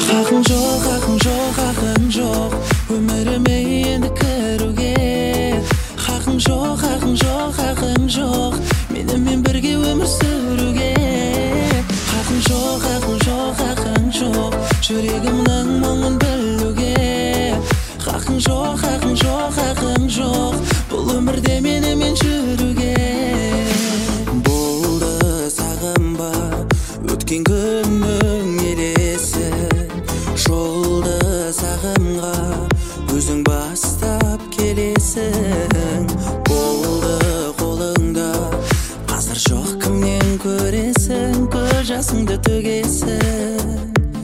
Хақың жоқ, хақың жоқ, хақың жоқ өміріме енді кіруге. Хақың жоқ, хақың жоқ, хақың жоқ менімен бірге өмір сүруге. Хақың жоқ, хақың жоқ, хақың жоқ жүрегімнің мұңын білуге. Хақың жоқ, хақың жоқ, хақың жоқ бұл өмірде менімен жүруге. Болды сағынба өткен күннің елесін, жолды сағымға өзің бастап келесің. Болды қолыңда қазір жоқ кімнен көресің, көз жасыңды төгесің.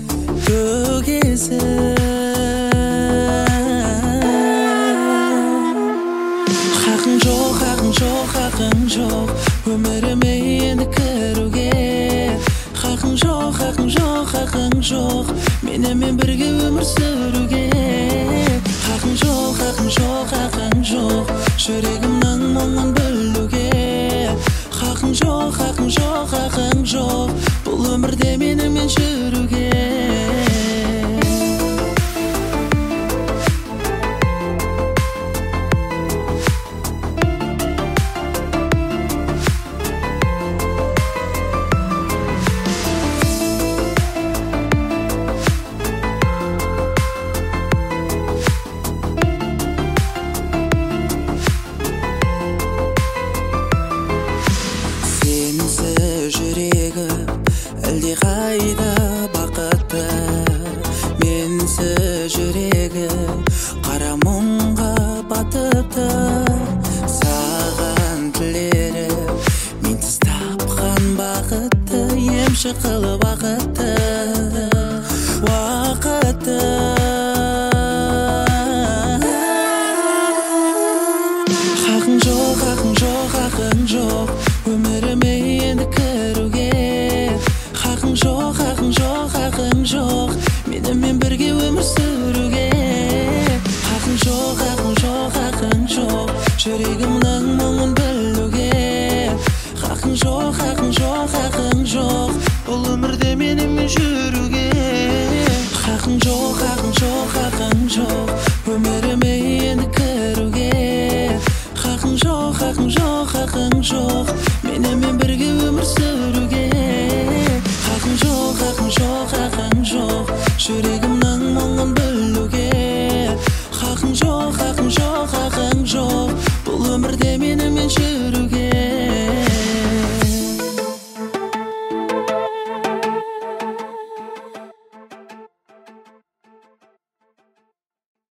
Хақың жоқ, хақың жоқ, хақың жоқ өміріме енді кіруге. Хақың жоқ, хақың жоқ, хақың жоқ менімен бірге өмір сүруге. Хақың жоқ, хақың жоқ, хақың жоқ жүрегімнің мұңын білуге. Хақың жоқ, хақың жоқ, хақың жоқ бұл өмірде менімен жүруге. Жүрегім әлде қайда бақытты, менсіз жүрегім қара мұңға батыпты. Саған тілерім менсіз тапқан бақытты, емші қылып уақытты. Хақың жоқ, хақың жоқ, хақың жоқ өміріме енді кіруге. Хақың жоқ, хақың жоқ, хақың жоқ менімен бірге өмір сүруге. Хақың жоқ, хақың жоқ, хақың жоқ жүрегімнің мұңын білуге. Хақың жоқ, хақың жоқ, хақың жоқ бұл өмірде менімен жүруге. Хақың жоқ, хақың жоқ, хақың жоқ өміріме енді кіруге. Хақың жоқ, хақың жоқ, хақың жоқ менімен бірге өмір сүруге. Хақың жоқ, хақың жоқ, хақың жоқ жүрегімнің мұңын